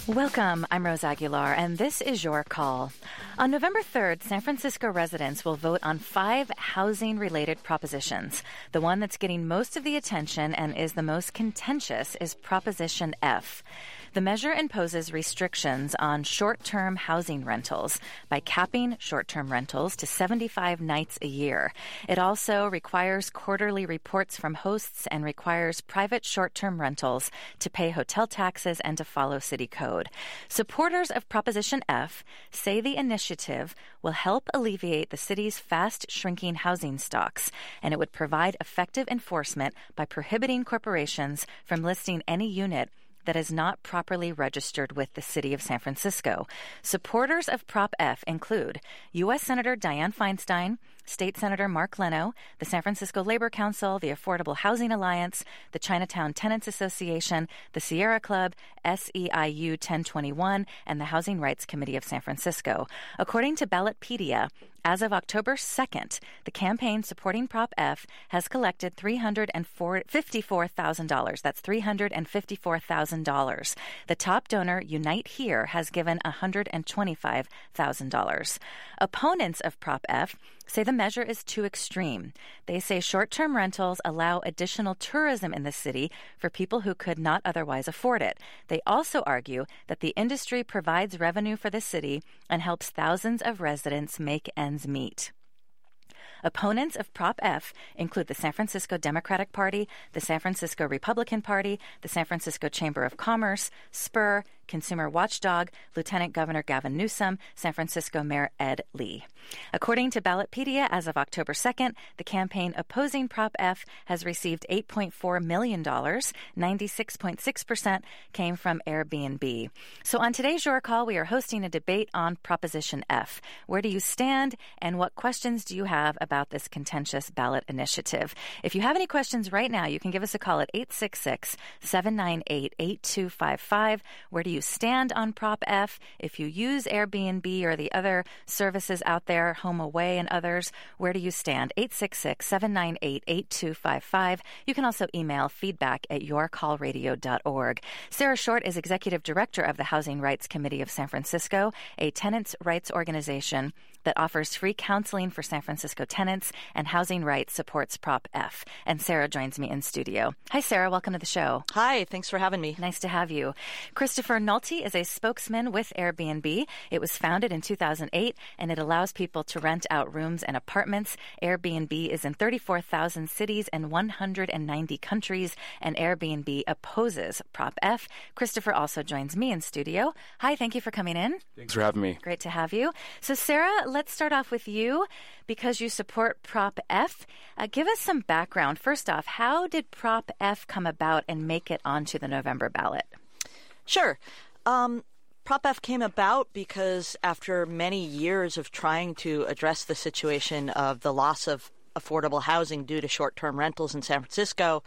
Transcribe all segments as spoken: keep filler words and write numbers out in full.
Welcome, I'm Rose Aguilar, and this is Your Call. On November third, San Francisco residents will vote on five housing-related propositions. The one that's getting most of the attention and is the most contentious is Proposition F. The measure imposes restrictions on short-term housing rentals by capping short-term rentals to seventy-five nights a year. It also requires quarterly reports from hosts and requires private short-term rentals to pay hotel taxes and to follow city code. Supporters of Proposition F say the initiative will help alleviate the city's fast-shrinking housing stocks, and it would provide effective enforcement by prohibiting corporations from listing any unit that is not properly registered with the city of San Francisco. Supporters of Prop F include U S Senator Dianne Feinstein, State Senator Mark Leno, the San Francisco Labor Council, the Affordable Housing Alliance, the Chinatown Tenants Association, the Sierra Club, S E I U ten twenty-one, and the Housing Rights Committee of San Francisco. According to Ballotpedia, as of October second, the campaign supporting Prop F has collected three hundred fifty-four thousand dollars. That's three hundred fifty-four thousand dollars. The top donor, Unite Here, has given one hundred twenty-five thousand dollars. Opponents of Prop F say the measure is too extreme. They say short-term rentals allow additional tourism in the city for people who could not otherwise afford it. They also argue that the industry provides revenue for the city and helps thousands of residents make ends meet. Opponents of Prop F include the San Francisco Democratic Party, the San Francisco Republican Party, the San Francisco Chamber of Commerce, Spur, Consumer Watchdog, Lieutenant Governor Gavin Newsom, San Francisco Mayor Ed Lee. According to Ballotpedia, as of October second, the campaign opposing Prop F has received eight point four million dollars. ninety-six point six percent came from Airbnb. So on today's Your Call, we are hosting a debate on Proposition F. Where do you stand, and what questions do you have about this contentious ballot initiative? If you have any questions right now, you can give us a call at eight six six, seven nine eight, eight two five five. Where do you stand on Prop F? If you use Airbnb or the other services out there, HomeAway and others, where do you stand? eight six six, seven nine eight, eight two five five. You can also email feedback at your call radio dot org. Sarah Short is Executive Director of the Housing Rights Committee of San Francisco, a tenants' rights organization that offers free counseling for San Francisco tenants, and Housing Rights supports Prop F. And Sarah joins me in studio. Hi, Sarah. Welcome to the show. Hi. Thanks for having me. Nice to have you. Christopher Nolte is a spokesman with Airbnb. It was founded in two thousand eight, and it allows people to rent out rooms and apartments. Airbnb is in thirty-four thousand cities and one hundred ninety countries, and Airbnb opposes Prop F. Christopher also joins me in studio. Hi. Thank you for coming in. Thanks for having me. Great to have you. So, Sarah, let's start off with you because you support Prop F. Uh, give us some background. First off, how did Prop F come about and make it onto the November ballot? Sure. Um, Prop F came about because after many years of trying to address the situation of the loss of affordable housing due to short-term rentals in San Francisco,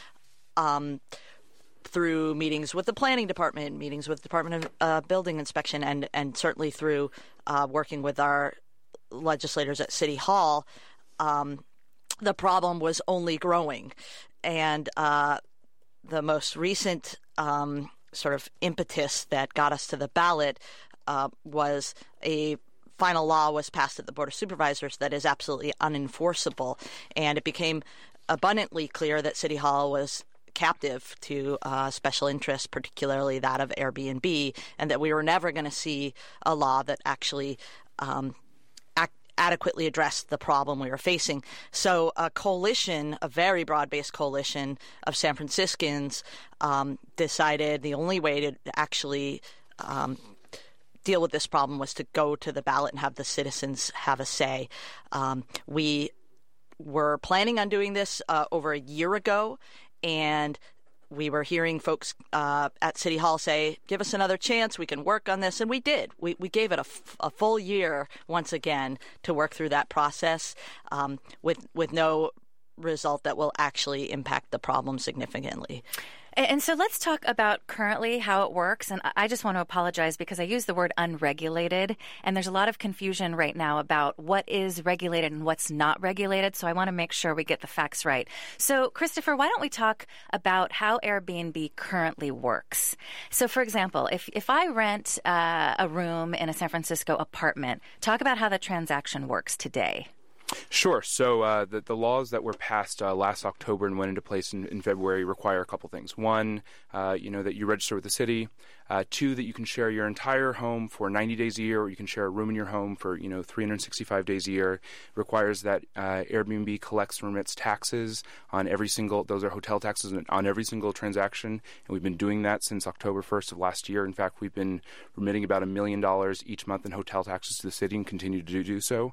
um, through meetings with the planning department, meetings with the Department of uh, Building Inspection, and, and certainly through uh, working with our legislators at City Hall, um, the problem was only growing. And uh, the most recent um, sort of impetus that got us to the ballot uh, was a final law was passed at the Board of Supervisors that is absolutely unenforceable. And it became abundantly clear that City Hall was captive to uh, special interests, particularly that of Airbnb, and that we were never going to see a law that actually um, ac- adequately addressed the problem we were facing. So a coalition, a very broad-based coalition of San Franciscans um, decided the only way to actually um, deal with this problem was to go to the ballot and have the citizens have a say. Um, we were planning on doing this uh, over a year ago, and we were hearing folks uh, at City Hall say, give us another chance, we can work on this. And we did. We we gave it a, f- a full year once again to work through that process um, with with no result that will actually impact the problem significantly. And so let's talk about currently how it works. And I just want to apologize because I use the word unregulated, and there's a lot of confusion right now about what is regulated and what's not regulated. So I want to make sure we get the facts right. So, Christopher, why don't we talk about how Airbnb currently works? So, for example, if, if I rent uh, a room in a San Francisco apartment, talk about how the transaction works today. Sure. So uh, the, the laws that were passed uh, last October and went into place in, in February require a couple things. One, uh, you know, that you register with the city. Uh, two, that you can share your entire home for ninety days a year, or you can share a room in your home for, you know, three hundred sixty-five days a year. It requires that uh, Airbnb collects and remits taxes on every single, those are hotel taxes on every single transaction. And we've been doing that since October first of last year. In fact, we've been remitting about a million dollars each month in hotel taxes to the city and continue to do so.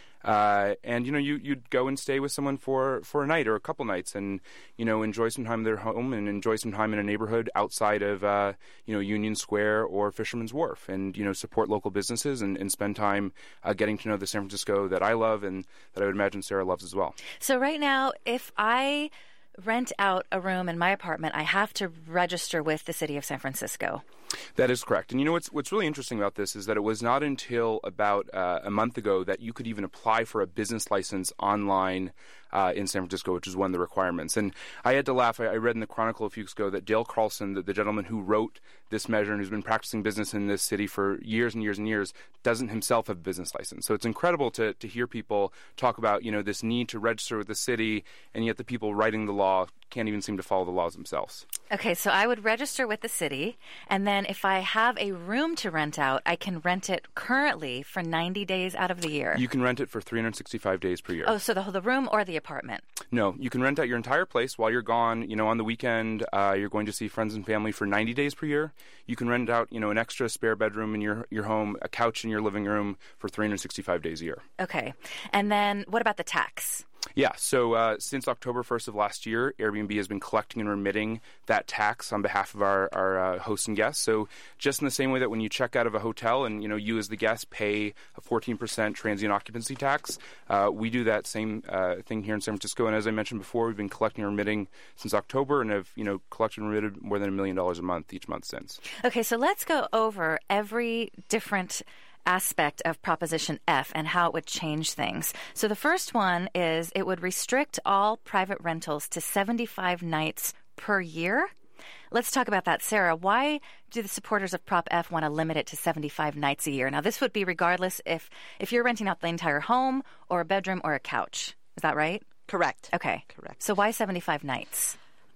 Uh, and, you know, you, you'd go and stay with someone for, for a night or a couple nights and, you know, enjoy some time in their home and enjoy some time in a neighborhood outside of, uh, you know, Union Square or Fisherman's Wharf and, you know, support local businesses and, and spend time uh, getting to know the San Francisco that I love and that I would imagine Sarah loves as well. So right now, if I rent out a room in my apartment, I have to register with the city of San Francisco. That is correct. And you know what's what's really interesting about this is that it was not until about uh, a month ago that you could even apply for a business license online uh, in San Francisco, which is one of the requirements. And I had to laugh. I, I read in the Chronicle a few weeks ago that Dale Carlson, the, the gentleman who wrote this measure and who's been practicing business in this city for years and years and years, doesn't himself have a business license. So it's incredible to, to hear people talk about, you know, this need to register with the city, and yet the people writing the law can't even seem to follow the laws themselves. Okay, so I would register with the city, and then if I have a room to rent out, I can rent it currently for ninety days out of the year. You can rent it for three hundred sixty-five days per year. Oh, so the, the room or the apartment? No, you can rent out your entire place while you're gone. You know, on the weekend, uh, you're going to see friends and family for ninety days per year. You can rent out, you know, an extra spare bedroom in your, your home, a couch in your living room for three hundred sixty-five days a year. Okay, and then what about the tax? Yeah, so uh, since October first of last year, Airbnb has been collecting and remitting that tax on behalf of our, our uh, hosts and guests. So just in the same way that when you check out of a hotel and, you know, you as the guest pay a fourteen percent transient occupancy tax, uh, we do that same uh, thing here in San Francisco. And as I mentioned before, we've been collecting and remitting since October and have, you know, collected and remitted more than a million dollars a month each month since. Okay, so let's go over every different aspect of Proposition F and how it would change things. So the first one is it would restrict all private rentals to seventy-five nights per year. Let's talk about that. Sarah, why do the supporters of Prop F want to limit it to seventy-five nights a year? Now, this would be regardless if, if you're renting out the entire home or a bedroom or a couch. Is that right? Correct. Okay. Correct. So why seventy-five nights?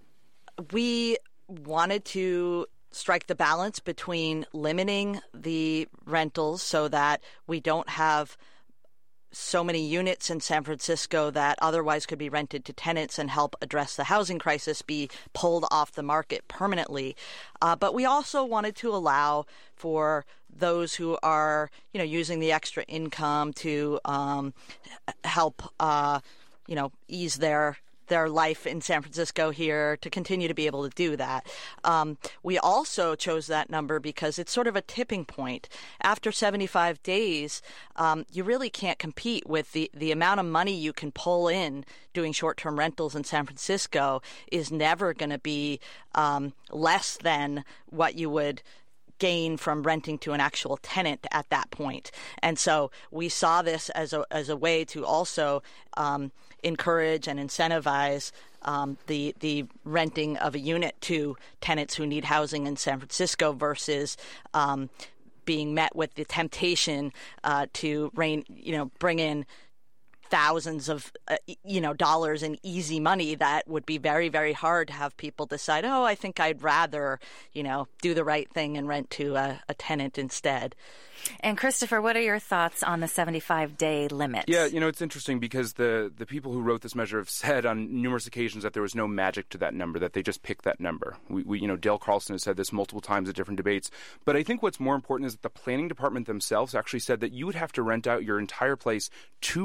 We wanted to strike the balance between limiting the rentals so that we don't have so many units in San Francisco that otherwise could be rented to tenants and help address the housing crisis be pulled off the market permanently. Uh, but we also wanted to allow for those who are, you know, using the extra income to um, help, uh, you know, ease their their life in San Francisco here to continue to be able to do that. Um, we also chose that number because it's sort of a tipping point. After seventy-five days, um, you really can't compete with the, the amount of money you can pull in doing short-term rentals in San Francisco is never going to be um, less than what you would gain from renting to an actual tenant at that point. And so we saw this as a as a way to also um, encourage and incentivize um, the the renting of a unit to tenants who need housing in San Francisco versus um, being met with the temptation uh, to rain, you know, bring in thousands of, uh, you know, dollars in easy money that would be very, very hard to have people decide, oh, I think I'd rather, you know, do the right thing and rent to a, a tenant instead. And Christopher, what are your thoughts on the seventy-five day limit? Yeah, you know, it's interesting because the, the people who wrote this measure have said on numerous occasions that there was no magic to that number, that they just picked that number. We, we you know, Dale Carlson has said this multiple times at different debates. But I think what's more important is that the planning department themselves actually said that you would have to rent out your entire place two hundred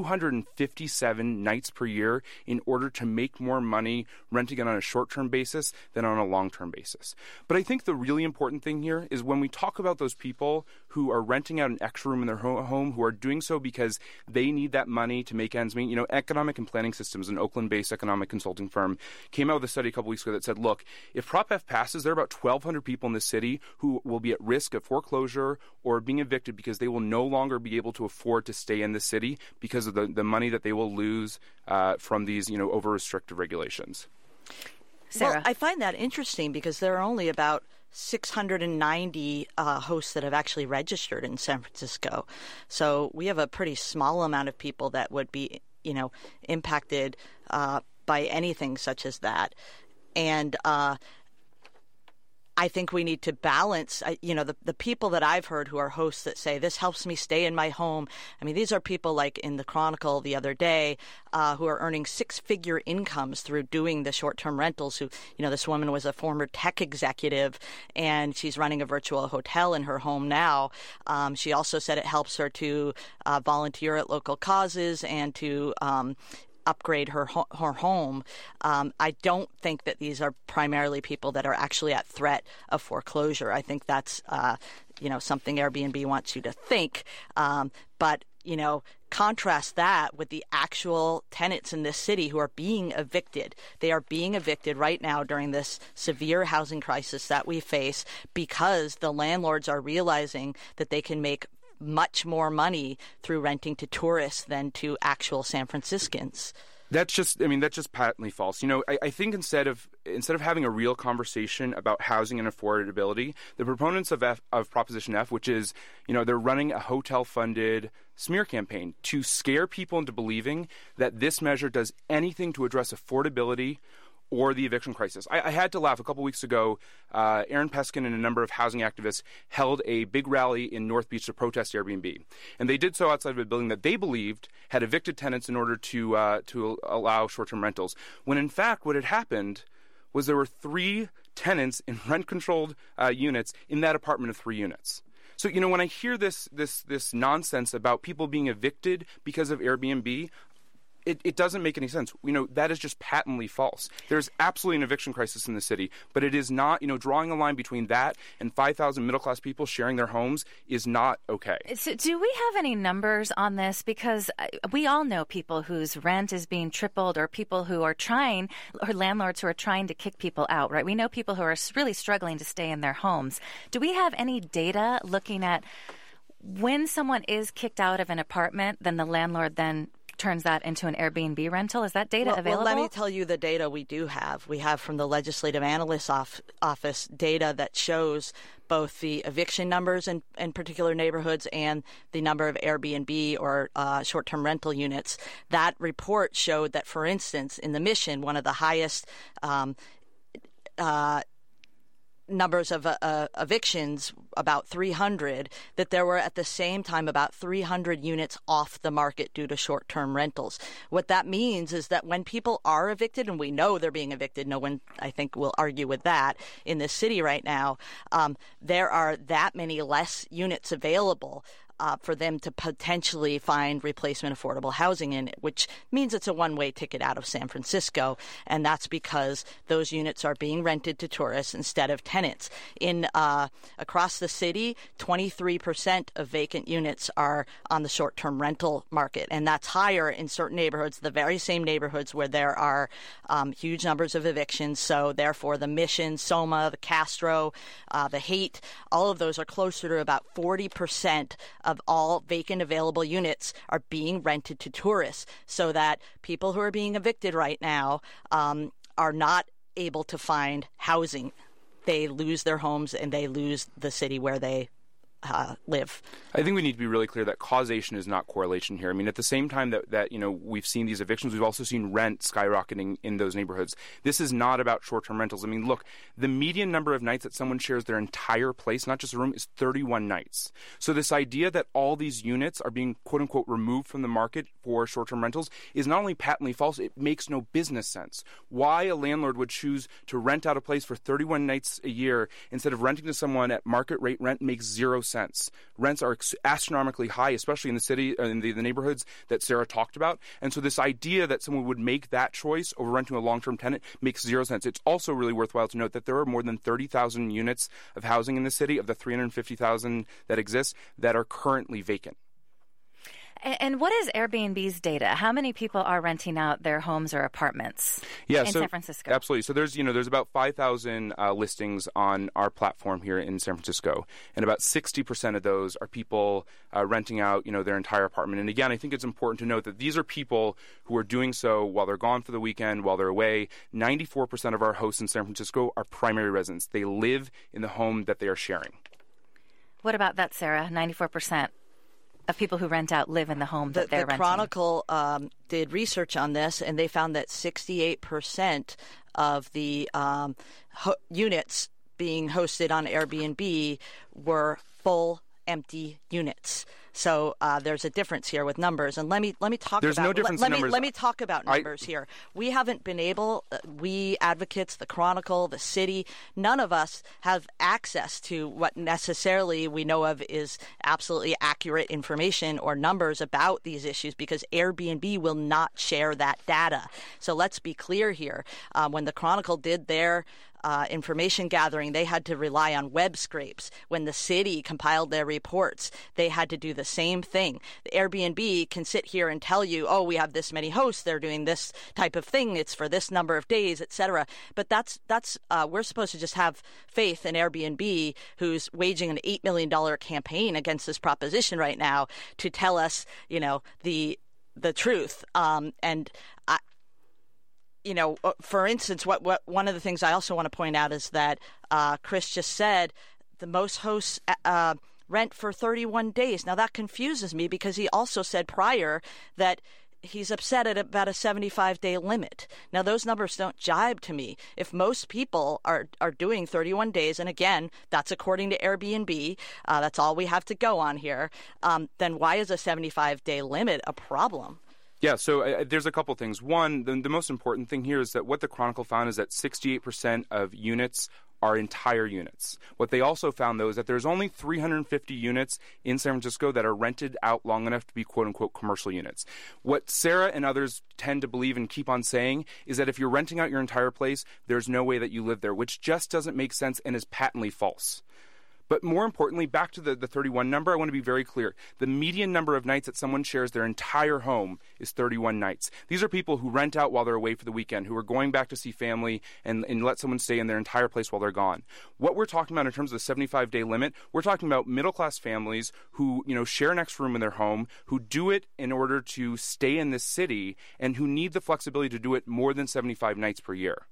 fifty-seven nights per year in order to make more money renting it on a short-term basis than on a long-term basis. But I think the really important thing here is when we talk about those people who are renting out an extra room in their home, who are doing so because they need that money to make ends meet. You know, Economic and Planning Systems, an Oakland-based economic consulting firm, came out with a study a couple weeks ago that said, look, if Prop F passes, there are about twelve hundred people in the city who will be at risk of foreclosure or being evicted because they will no longer be able to afford to stay in the city because of the, the money that they will lose uh, from these, you know, over-restrictive regulations. Sarah. Well, I find that interesting because there are only about six hundred ninety uh, hosts that have actually registered in San Francisco. So we have a pretty small amount of people that would be, you know, impacted uh, by anything such as that. And uh, I think we need to balance, you know, the, the people that I've heard who are hosts that say, this helps me stay in my home. I mean, these are people like in the Chronicle the other day uh, who are earning six-figure incomes through doing the short-term rentals. Who, you know, this woman was a former tech executive, and she's running a virtual hotel in her home now. Um, she also said it helps her to uh, volunteer at local causes and to um upgrade her ho- her home. Um, I don't think that these are primarily people that are actually at threat of foreclosure. I think that's uh, you know something Airbnb wants you to think. Um, but you know, contrast that with the actual tenants in this city who are being evicted. They are being evicted right now during this severe housing crisis that we face because the landlords are realizing that they can make much more money through renting to tourists than to actual San Franciscans. That's just, I mean, that's just patently false. You know, I, I think instead of instead of having a real conversation about housing and affordability, the proponents of F, of Proposition F, which is, you know, they're running a hotel-funded smear campaign to scare people into believing that this measure does anything to address affordability or the eviction crisis. I, I had to laugh. A couple weeks ago, uh, Aaron Peskin and a number of housing activists held a big rally in North Beach to protest Airbnb. And they did so outside of a building that they believed had evicted tenants in order to uh, to allow short-term rentals. When in fact, what had happened was there were three tenants in rent-controlled uh, units in that apartment of three units. So, you know, when I hear this this this nonsense about people being evicted because of Airbnb, It, it doesn't make any sense. You know, that is just patently false. There's absolutely an eviction crisis in the city, but it is not, you know, drawing a line between that and five thousand middle-class people sharing their homes is not okay. So do we have any numbers on this? Because we all know people whose rent is being tripled, or people who are trying, or landlords who are trying to kick people out, right? We know people who are really struggling to stay in their homes. Do we have any data looking at when someone is kicked out of an apartment, then the landlord then turns that into an Airbnb rental? Is that data well, available? Well, let me tell you the data we do have. We have from the Legislative Analyst's off, Office data that shows both the eviction numbers in, in particular neighborhoods and the number of Airbnb or uh, short-term rental units. That report showed that, for instance, in the Mission, one of the highest um, uh, numbers of uh, evictions, about three hundred, that there were at the same time about three hundred units off the market due to short-term rentals. What that means is that when people are evicted, and we know they're being evicted, no one, I think, will argue with that in this city right now, um, there are that many less units available Uh, for them to potentially find replacement affordable housing in it, which means it's a one-way ticket out of San Francisco, and that's because those units are being rented to tourists instead of tenants. In uh, across the city, twenty-three percent of vacant units are on the short-term rental market, and that's higher in certain neighborhoods, the very same neighborhoods where there are um, huge numbers of evictions. So therefore, the Mission, Soma, the Castro, uh, the Haight, all of those are closer to about forty percent of all vacant available units are being rented to tourists, so that people who are being evicted right now um, are not able to find housing. They lose their homes and they lose the city where they uh, live. I think we need to be really clear that causation is not correlation here. I mean, at the same time that, that, you know, we've seen these evictions, we've also seen rent skyrocketing in those neighborhoods. This is not about short-term rentals. I mean, look, the median number of nights that someone shares their entire place, not just a room, is thirty-one nights. So this idea that all these units are being, quote-unquote, removed from the market for short-term rentals is not only patently false, it makes no business sense. Why a landlord would choose to rent out a place for thirty-one nights a year instead of renting to someone at market rate rent makes zero sense. sense. Rents are astronomically high, especially in the city, in the, the neighborhoods that Sarah talked about. And so this idea that someone would make that choice over renting a long-term tenant makes zero sense. It's also really worthwhile to note that there are more than thirty thousand units of housing in the city, of the three hundred fifty thousand that exist, that are currently vacant. And what is Airbnb's data? How many people are renting out their homes or apartments yeah, in so, San Francisco? Absolutely. So there's, you know, there's about five thousand uh, listings on our platform here in San Francisco, and about sixty percent of those are people uh, renting out, you know, their entire apartment. And again, I think it's important to note that these are people who are doing so while they're gone for the weekend, while they're away. ninety-four percent of our hosts in San Francisco are primary residents. They live in the home that they are sharing. What about that, Sarah? ninety-four percent of people who rent out live in the home that the, they're the renting. The Chronicle um, did research on this, and they found that sixty-eight percent of the um, ho- units being hosted on Airbnb were full, empty units. So uh, there's a difference here with numbers, and let me let me talk. There's about, no difference let, in let numbers. Me, let me talk about numbers I, here. We haven't been able. Uh, we advocates, the Chronicle, the city, none of us have access to what necessarily we know of is absolutely accurate information or numbers about these issues, because Airbnb will not share that data. So let's be clear here. Uh, when the Chronicle did their Uh, information gathering, they had to rely on web scrapes. When the city compiled their reports, they had to do the same thing. The Airbnb can sit here and tell you, oh, we have this many hosts, they're doing this type of thing, it's for this number of days, et cetera. But that's that's uh, we're supposed to just have faith in Airbnb, who's waging an eight million dollars campaign against this proposition right now, to tell us, you know, the the truth. Um, and I, You know, for instance, what, what one of the things I also want to point out is that uh, Chris just said the most hosts uh, rent for thirty-one days. Now, that confuses me, because he also said prior that he's upset at about a seventy-five day limit. Now, those numbers don't jibe to me. If most people are, are doing thirty-one days, and again, that's according to Airbnb, uh, that's all we have to go on here, um, then why is a seventy-five day limit a problem? Yeah, so uh, there's a couple things. One, the, the most important thing here is that what the Chronicle found is that sixty-eight percent of units are entire units. What they also found, though, is that there's only three hundred fifty units in San Francisco that are rented out long enough to be quote-unquote commercial units. What Sarah and others tend to believe and keep on saying is that if you're renting out your entire place, there's no way that you live there, which just doesn't make sense and is patently false. But more importantly, back to the, the thirty-one number, I want to be very clear. The median number of nights that someone shares their entire home is thirty-one nights. These are people who rent out while they're away for the weekend, who are going back to see family and, and let someone stay in their entire place while they're gone. What we're talking about in terms of the seventy-five day limit, we're talking about middle-class families who, you know, share an extra room in their home, who do it in order to stay in this city, and who need the flexibility to do it more than seventy-five nights per year.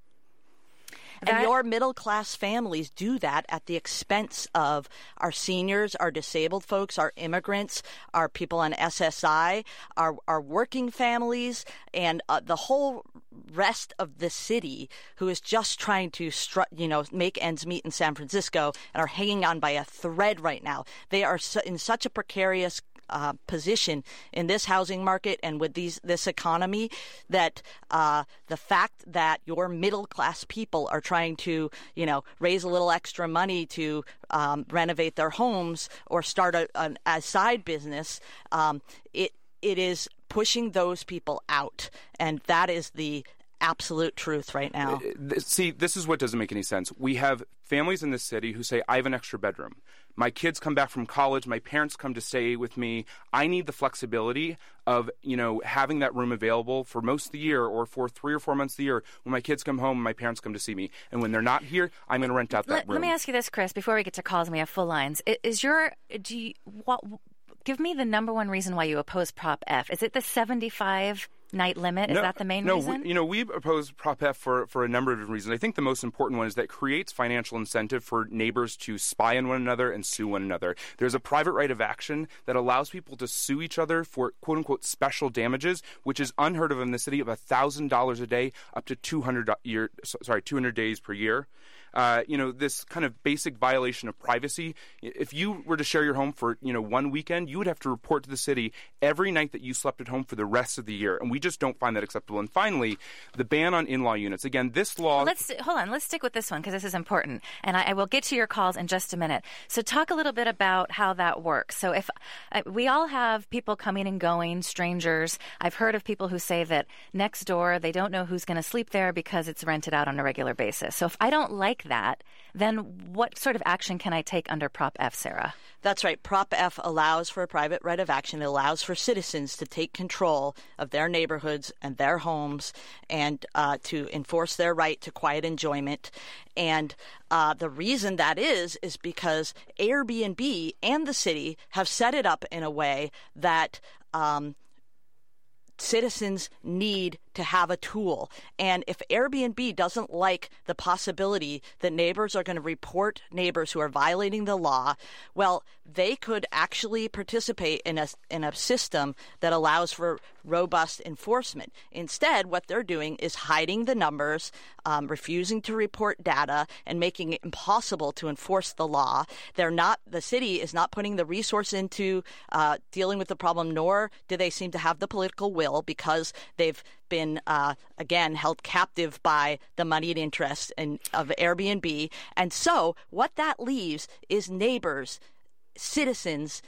And That, your middle-class families do that at the expense of our seniors, our disabled folks, our immigrants, our people on S S I, our, our working families, and uh, the whole rest of the city who is just trying to, stru- you know, make ends meet in San Francisco and are hanging on by a thread right now. They are su- in such a precarious Uh, position in this housing market and with these this economy that uh, the fact that your middle class people are trying to, you know, raise a little extra money to um, renovate their homes or start a, a, a side business, um, it it is pushing those people out, and that is the absolute truth right now. See, this is what doesn't make any sense. We have families in this city who say, I have an extra bedroom. My kids come back from college. My parents come to stay with me. I need the flexibility of, you know, having that room available for most of the year or for three or four months of the year when my kids come home and my parents come to see me. And when they're not here, I'm going to rent out that let, room. Let me ask you this, Chris, before we get to calls and we have full lines. Is your, do you, what, give me the number one reason why you oppose Prop F. Is it the seventy-five night limit? Is no, that the main no, reason? We, you know, we oppose Prop F for, for a number of different reasons. I think the most important one is that it creates financial incentive for neighbors to spy on one another and sue one another. There's a private right of action that allows people to sue each other for quote-unquote special damages, which is unheard of in the city, of one thousand dollars a day up to two hundred, year, sorry, two hundred days per year. uh, you know, this kind of basic violation of privacy. If you were to share your home for, you know, one weekend, you would have to report to the city every night that you slept at home for the rest of the year. And we just don't find that acceptable. And finally, the ban on in-law units. Again, this law... Let's hold on. Let's stick with this one because this is important. And I, I will get to your calls in just a minute. So talk a little bit about how that works. So if uh, we all have people coming and going, strangers. I've heard of people who say that next door, they don't know who's going to sleep there because it's rented out on a regular basis. So if I don't like that, then what sort of action can I take under Prop F, Sarah? That's right. Prop F allows for a private right of action. It allows for citizens to take control of their neighborhoods and their homes and uh, to enforce their right to quiet enjoyment. And uh, the reason that is, is because Airbnb and the city have set it up in a way that um, citizens need to have a tool. And if Airbnb doesn't like the possibility that neighbors are going to report neighbors who are violating the law, well, they could actually participate in a, in a system that allows for robust enforcement. Instead, what they're doing is hiding the numbers, um, refusing to report data, and making it impossible to enforce the law. They're not, the city is not putting the resource into uh, dealing with the problem, nor do they seem to have the political will because they've been, uh, again, held captive by the moneyed interests in, of Airbnb. And so what that leaves is neighbors, citizens,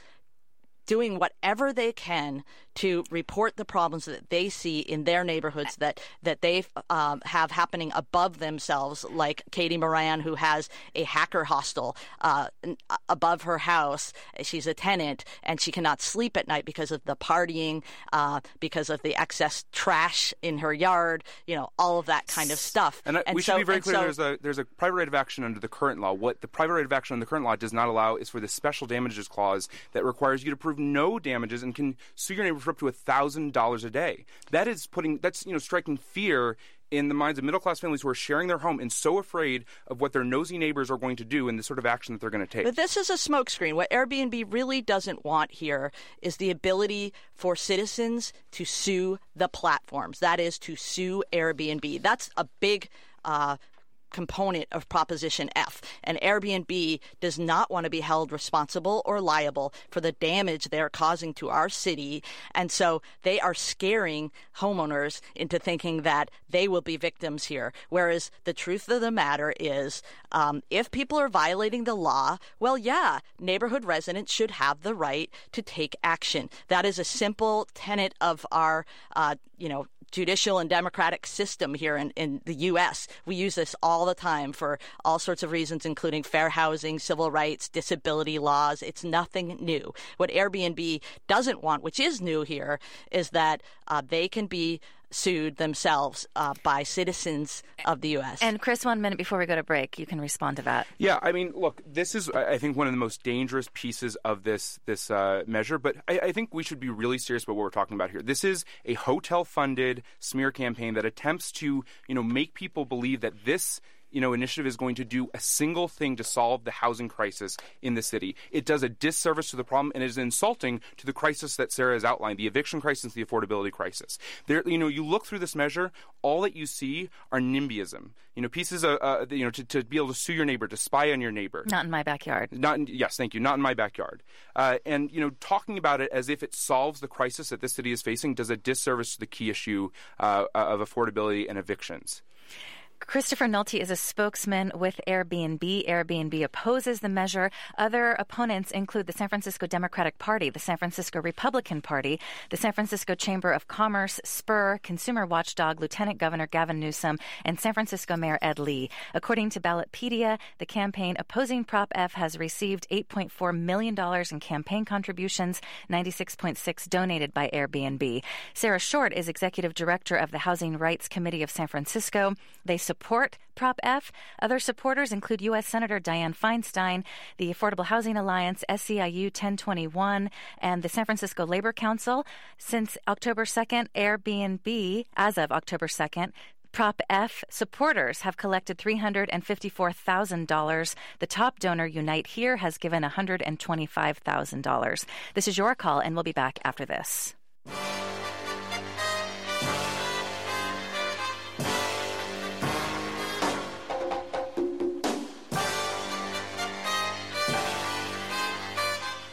doing whatever they can to report the problems that they see in their neighborhoods that that they um, have happening above themselves, like Katie Moran, who has a hacker hostel uh, above her house. She's a tenant, and she cannot sleep at night because of the partying, uh, because of the excess trash in her yard, you know, all of that kind of stuff. And, and we so, should be very clear, so, there's a there's a private right of action under the current law. What the private right of action under the current law does not allow is for the special damages clause that requires you to prove no damages and can sue your neighbor for up to one thousand dollars a day. That is putting, that's, you know, striking fear in the minds of middle-class families who are sharing their home and so afraid of what their nosy neighbors are going to do and the sort of action that they're going to take. But this is a smokescreen. What Airbnb really doesn't want here is the ability for citizens to sue the platforms. That is, to sue Airbnb. That's a big uh component of Proposition F. And Airbnb does not want to be held responsible or liable for the damage they're causing to our city. And so they are scaring homeowners into thinking that they will be victims here. Whereas the truth of the matter is, um, if people are violating the law, well, yeah, neighborhood residents should have the right to take action. That is a simple tenet of our, uh, you know, judicial and democratic system here in, in the U S. We use this all the time for all sorts of reasons, including fair housing, civil rights, disability laws. It's nothing new. What Airbnb doesn't want, which is new here, is that uh, they can be sued themselves uh, by citizens of the U S. And Chris, one minute before we go to break, you can respond to that. Yeah, I mean, look, this is, I think, one of the most dangerous pieces of this this uh, measure, but I, I think we should be really serious about what we're talking about here. This is a hotel-funded smear campaign that attempts to, you know, make people believe that this you know, initiative is going to do a single thing to solve the housing crisis in the city. It does a disservice to the problem and is insulting to the crisis that Sarah has outlined, the eviction crisis, the affordability crisis. There, you know, you look through this measure, all that you see are NIMBYism. You know, pieces of, uh, you know, to, to be able to sue your neighbor, to spy on your neighbor. Not in my backyard. Not in, yes, thank you. Not in my backyard. Uh, and, you know, talking about it as if it solves the crisis that this city is facing does a disservice to the key issue uh, of affordability and evictions. Christopher Nolte is a spokesman with Airbnb. Airbnb opposes the measure. Other opponents include the San Francisco Democratic Party, the San Francisco Republican Party, the San Francisco Chamber of Commerce, Spur, Consumer Watchdog, Lieutenant Governor Gavin Newsom, and San Francisco Mayor Ed Lee. According to Ballotpedia, the campaign opposing Prop F has received eight point four million dollars in campaign contributions, ninety-six point six donated by Airbnb. Sarah Short is executive director of the Housing Rights Committee of San Francisco. They support Prop F. Other supporters include U S Senator Dianne Feinstein, the Affordable Housing Alliance, S E I U ten twenty-one, and the San Francisco Labor Council. Since October second, Airbnb, as of October second, Prop F supporters have collected three hundred fifty-four thousand dollars. The top donor, Unite Here, has given one hundred twenty-five thousand dollars. This is Your Call, and we'll be back after this.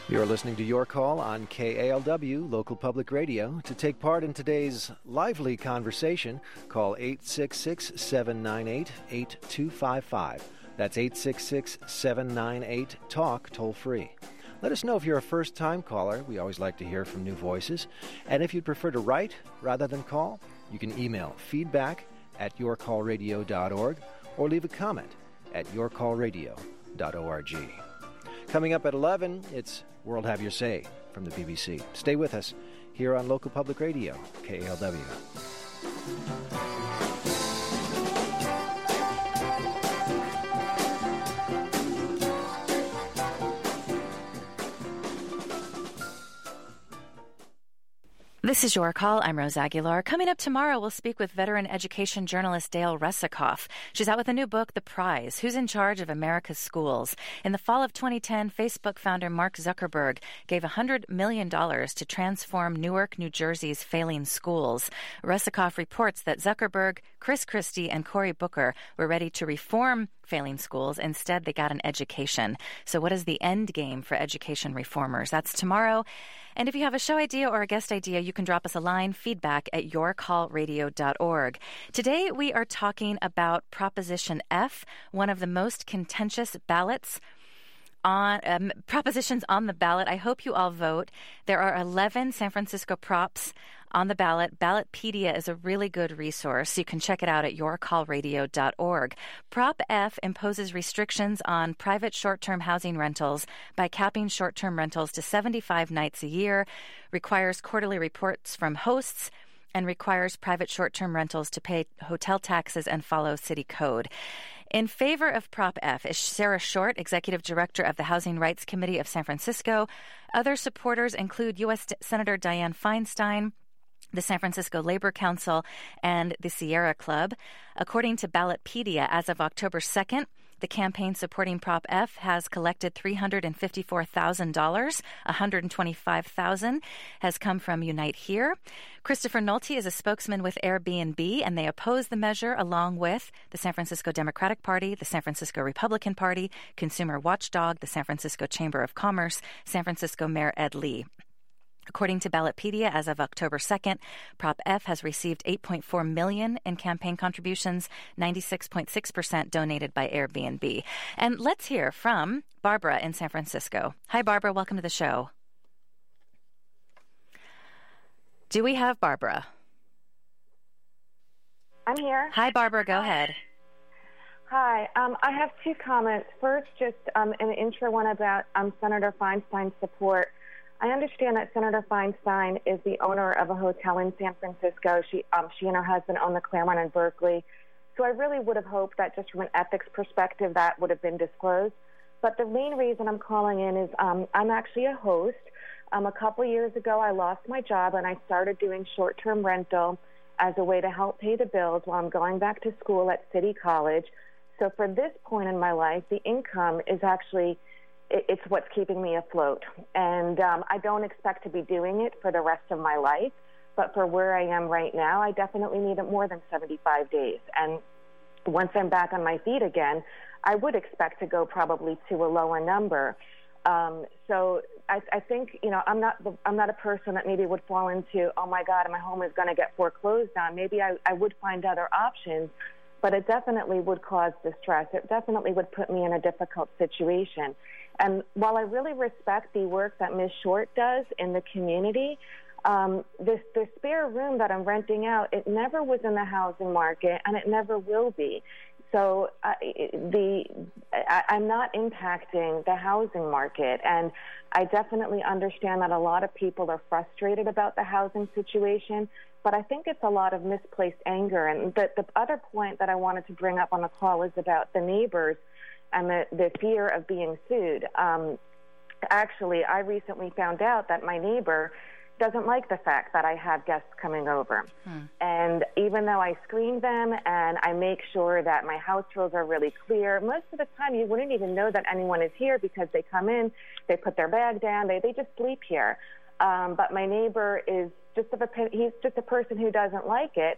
You're listening to Your Call on K A L W, local public radio. To take part in today's lively conversation, call eight six six, seven nine eight, eight two five five. That's eight six six, seven nine eight, TALK, toll free. Let us know if you're a first-time caller. We always like to hear from new voices. And if you'd prefer to write rather than call, you can email feedback at your call radio dot org or leave a comment at your call radio dot org. Coming up at eleven, it's World Have Your Say from the B B C. Stay with us here on Local Public Radio, K A L W. This is Your Call. I'm Rose Aguilar. Coming up tomorrow, we'll speak with veteran education journalist Dale Resikoff. She's out with a new book, The Prize, Who's in Charge of America's Schools? In the fall of twenty ten, Facebook founder Mark Zuckerberg gave one hundred million dollars to transform Newark, New Jersey's failing schools. Resikoff reports that Zuckerberg, Chris Christie, and Cory Booker were ready to reform failing schools. Instead, they got an education. So what is the end game for education reformers? That's tomorrow. And if you have a show idea or a guest idea, you can drop us a line, feedback at your call radio dot org. Today, we are talking about Proposition F, one of the most contentious ballots on um, propositions on the ballot. I hope you all vote. There are eleven San Francisco props on the ballot. Ballotpedia is a really good resource. You can check it out at your call radio dot org. Prop F imposes restrictions on private short-term housing rentals by capping short-term rentals to seventy-five nights a year, requires quarterly reports from hosts, and requires private short-term rentals to pay hotel taxes and follow city code. In favor of Prop F is Sarah Short, Executive Director of the Housing Rights Committee of San Francisco. Other supporters include U S Senator Dianne Feinstein, the San Francisco Labor Council, and the Sierra Club. According to Ballotpedia, as of October second, the campaign supporting Prop F has collected three hundred fifty-four thousand dollars. one hundred twenty-five thousand dollars has come from Unite Here. Christopher Nolte is a spokesman with Airbnb, and they oppose the measure along with the San Francisco Democratic Party, the San Francisco Republican Party, Consumer Watchdog, the San Francisco Chamber of Commerce, San Francisco Mayor Ed Lee. According to Ballotpedia, as of October second, Prop F has received eight point four million dollars in campaign contributions, ninety-six point six percent donated by Airbnb. And let's hear from Barbara in San Francisco. Hi, Barbara. Welcome to the show. Do we have Barbara? I'm here. Hi, Barbara. Go ahead. Hi. Um, I have two comments. First, just um, an intro one about um, Senator Feinstein's support. I understand that Senator Feinstein is the owner of a hotel in San Francisco. She, um, she and her husband own the Claremont in Berkeley. So I really would have hoped that just from an ethics perspective that would have been disclosed. But the main reason I'm calling in is um, I'm actually a host. Um, a couple years ago, I lost my job and I started doing short-term rental as a way to help pay the bills while I'm going back to school at City College. So for this point in my life, the income is actually it's what's keeping me afloat. And um, I don't expect to be doing it for the rest of my life, but for where I am right now, I definitely need it more than seventy-five days. And once I'm back on my feet again, I would expect to go probably to a lower number. Um, so I, I think, you know, I'm not I'm not a person that maybe would fall into, oh, my God, my home is going to get foreclosed on. Maybe I, I would find other options, but it definitely would cause distress. It definitely would put me in a difficult situation. And while I really respect the work that Miz Short does in the community, um, this the spare room that I'm renting out, it never was in the housing market, and it never will be. So uh, the I, I'm not impacting the housing market, and I definitely understand that a lot of people are frustrated about the housing situation, but I think it's a lot of misplaced anger. And the, the other point that I wanted to bring up on the call is about the neighbors and the, the fear of being sued. Um, actually, I recently found out that my neighbor doesn't like the fact that I have guests coming over. Hmm. And even though I screen them and I make sure that my house rules are really clear, most of the time you wouldn't even know that anyone is here because they come in, they put their bag down, they, they just sleep here. Um, but my neighbor is just a, he's just a person who doesn't like it.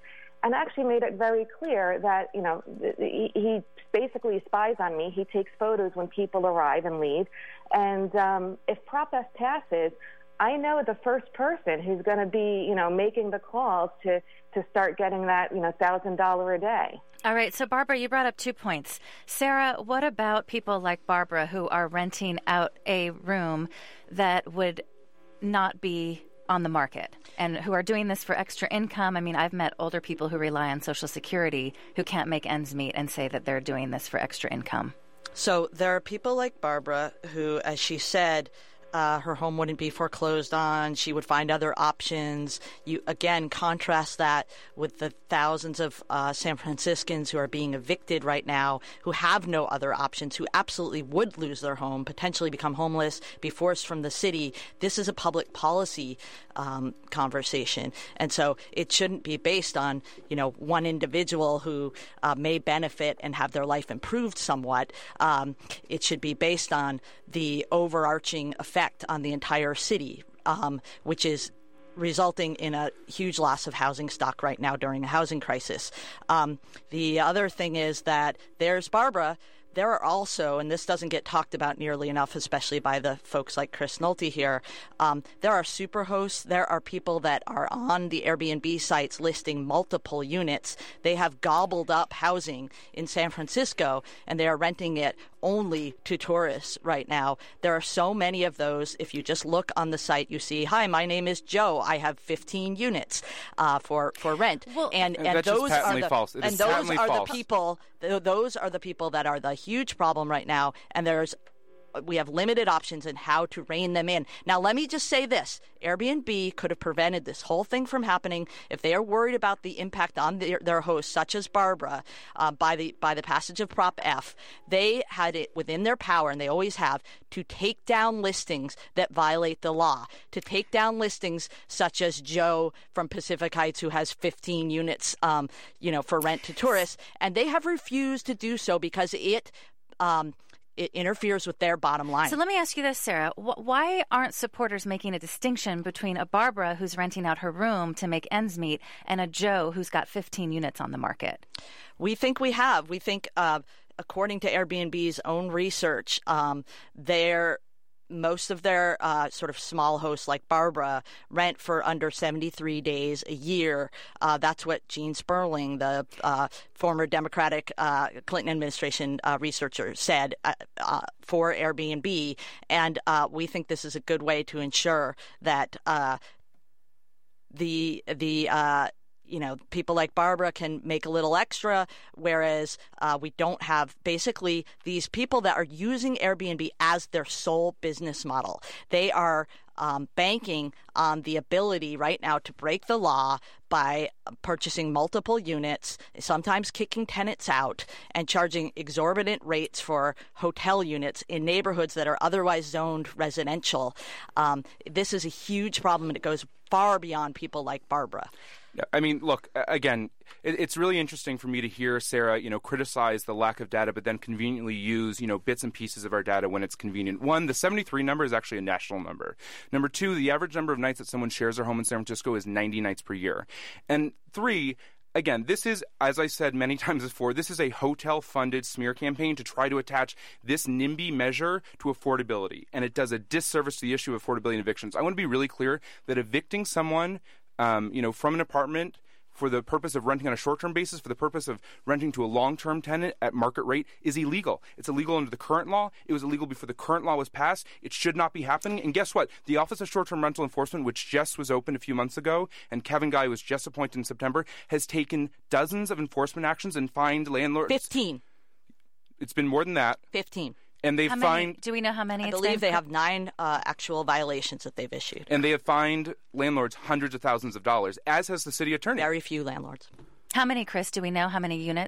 and actually made it very clear that, you know, he, he basically spies on me. He takes photos when people arrive and leave. And um, if Prop F passes, I know the first person who's going to be, you know, making the calls to, to start getting that, you know, one thousand dollars a day. All right. So, Barbara, you brought up two points. Sarah, what about people like Barbara who are renting out a room that would not be on the market and who are doing this for extra income? I mean, I've met older people who rely on Social Security who can't make ends meet and say that they're doing this for extra income. So there are people like Barbara who, as she said, Uh, her home wouldn't be foreclosed on. She would find other options. You, again, contrast that with the thousands of uh, San Franciscans who are being evicted right now, who have no other options, who absolutely would lose their home, potentially become homeless, be forced from the city. This is a public policy um, conversation. And so it shouldn't be based on, you know, one individual who uh, may benefit and have their life improved somewhat. Um, it should be based on the overarching effect on the entire city, um, which is resulting in a huge loss of housing stock right now during a housing crisis. Um, the other thing is that there's Barbara. There are also, and this doesn't get talked about nearly enough, especially by the folks like Chris Nolte here, um, there are super hosts. There are people that are on the Airbnb sites listing multiple units. They have gobbled up housing in San Francisco, and they are renting it only to tourists right now. There are so many of those. If you just look on the site, you see, hi, my name is Joe. I have fifteen units uh, for, for rent. Well, and and and that's those just patently are the, false. It and is those patently are false. the people, th- those are the people that are the huge problem right now, and there's we have limited options in how to rein them in. Now, let me just say this. Airbnb could have prevented this whole thing from happening if they are worried about the impact on their, their hosts, such as Barbara, uh, by the by the passage of Prop F. They had it within their power, and they always have, to take down listings that violate the law, to take down listings such as Joe from Pacific Heights, who has fifteen units, um, you know, for rent to tourists. And they have refused to do so because it um, – it interferes with their bottom line. So let me ask you this, Sarah. Why aren't supporters making a distinction between a Barbara who's renting out her room to make ends meet and a Joe who's got fifteen units on the market? We think we have. We think, uh, according to Airbnb's own research, um, they're most of their uh, sort of small hosts like Barbara rent for under seventy-three days a year. Uh, that's what Gene Sperling, the uh, former Democratic uh, Clinton administration uh, researcher, said uh, uh, for Airbnb. And uh, we think this is a good way to ensure that uh, the the uh, you know, people like Barbara can make a little extra, whereas uh, we don't have basically these people that are using Airbnb as their sole business model. They are um, banking on the ability right now to break the law by purchasing multiple units, sometimes kicking tenants out, and charging exorbitant rates for hotel units in neighborhoods that are otherwise zoned residential. Um, this is a huge problem, and it goes far beyond people like Barbara. I mean, look, again, it's really interesting for me to hear Sarah, you know, criticize the lack of data, but then conveniently use, you know, bits and pieces of our data when it's convenient. One, the seventy-three number is actually a national number. Number two, the average number of nights that someone shares their home in San Francisco is ninety nights per year. And three, again, this is, as I said many times before, this is a hotel-funded smear campaign to try to attach this NIMBY measure to affordability, and it does a disservice to the issue of affordability and evictions. I want to be really clear that evicting someone Um, you know, from an apartment for the purpose of renting on a short-term basis, for the purpose of renting to a long-term tenant at market rate is illegal. It's illegal under the current law. It was illegal before the current law was passed. It should not be happening. And guess what? The Office of Short-Term Rental Enforcement, which just was opened a few months ago, and Kevin Guy was just appointed in September, has taken dozens of enforcement actions and fined landlords. Fifteen. It's been more than that. Fifteen. And they've how many, fined. Do we know how many? I it's believe been? they have nine uh, actual violations that they've issued. And they have fined landlords hundreds of thousands of dollars, as has the city attorney. Very few landlords. How many, Chris? Do we know how many units?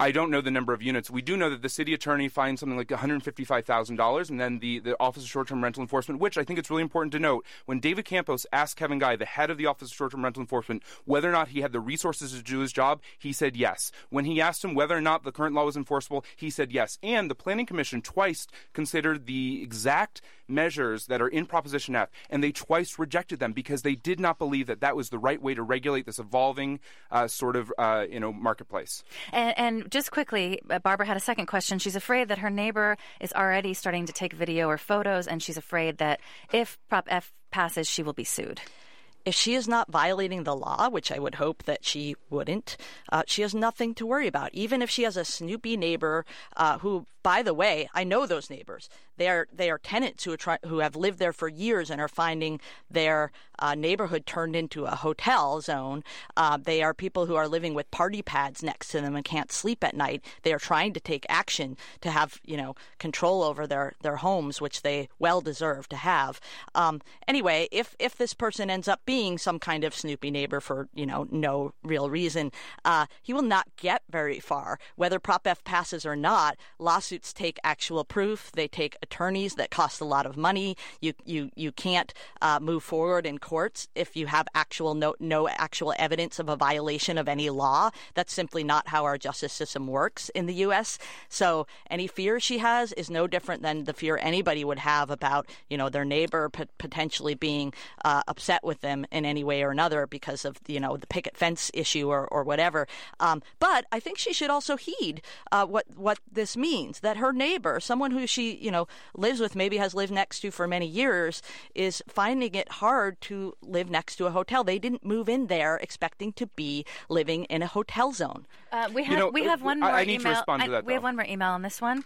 I don't know the number of units. We do know that the city attorney fined something like one hundred fifty-five thousand dollars, and then the, the Office of Short-Term Rental Enforcement, which I think it's really important to note, when David Campos asked Kevin Guy, the head of the Office of Short-Term Rental Enforcement, whether or not he had the resources to do his job, he said yes. When he asked him whether or not the current law was enforceable, he said yes. And the Planning Commission twice considered the exact measures that are in Proposition F, and they twice rejected them because they did not believe that that was the right way to regulate this evolving uh, sort of uh, you know marketplace. And, and just quickly, Barbara had a second question. She's afraid that her neighbor is already starting to take video or photos, and she's afraid that if Prop F passes, she will be sued. If she is not violating the law, which I would hope that she wouldn't, uh, she has nothing to worry about. Even if she has a snoopy neighbor uh, who, by the way, I know those neighbors. They are they are tenants who are try- who have lived there for years and are finding their uh, neighborhood turned into a hotel zone. Uh, they are people who are living with party pads next to them and can't sleep at night. They are trying to take action to have you know control over their, their homes, which they well deserve to have. Um, anyway, if if this person ends up being some kind of snoopy neighbor for you know no real reason, uh, he will not get very far. Whether Prop F passes or not, lawsuits take actual proof. They take attorneys that cost a lot of money. You you you can't uh, move forward in courts if you have actual no no actual evidence of a violation of any law. That's simply not how our justice system works in the U S. So any fear she has is no different than the fear anybody would have about you know their neighbor p- potentially being uh, upset with them in any way or another because of you know the picket fence issue or or whatever. Um, but I think she should also heed uh, what what this means, that her neighbor, someone who she you know lives with, maybe has lived next to for many years, is finding it hard to live next to a hotel. They didn't move in there expecting to be living in a hotel zone. Uh, we have you know, we have one more I, I need email. to respond to that, I, we have though. one more email on this one.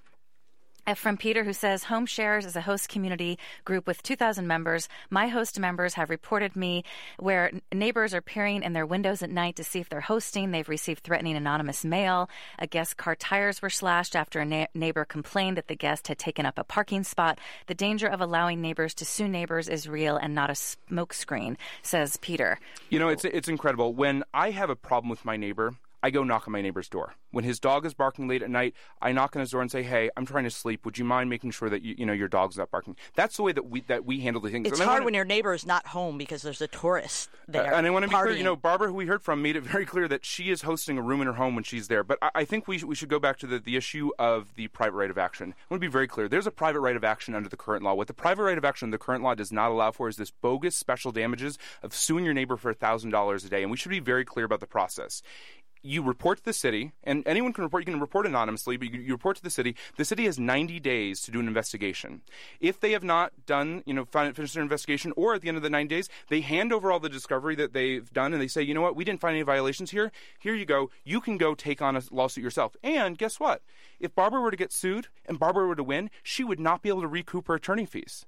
From Peter, who says, Home Shares is a host community group with two thousand members. My host members have reported me where neighbors are peering in their windows at night to see if they're hosting. They've received threatening anonymous mail. A guest's car tires were slashed after a na- neighbor complained that the guest had taken up a parking spot. The danger of allowing neighbors to sue neighbors is real and not a smokescreen, says Peter. You know, it's it's incredible. When I have a problem with my neighbor, I go knock on my neighbor's door. When his dog is barking late at night, I knock on his door and say, "Hey, I'm trying to sleep. Would you mind making sure that you, you know your dog's not barking?" That's the way that we that we handle the things. It's and hard wanna, when your neighbor is not home because there's a tourist there. Uh, and I want to be partying. clear. You know, Barbara, who we heard from, made it very clear that she is hosting a room in her home when she's there. But I, I think we sh- we should go back to the, the issue of the private right of action. I want to be very clear. There's a private right of action under the current law. What the private right of action under the current law does not allow for is this bogus special damages of suing your neighbor for one thousand dollars a day. And we should be very clear about the process. You report to the city, and anyone can report. You can report anonymously, but you, you report to the city. The city has ninety days to do an investigation. If they have not done, you know, finished their investigation, or at the end of the ninety days, they hand over all the discovery that they've done, and they say, you know what, we didn't find any violations here. Here you go. You can go take on a lawsuit yourself. And guess what? If Barbara were to get sued and Barbara were to win, she would not be able to recoup her attorney fees.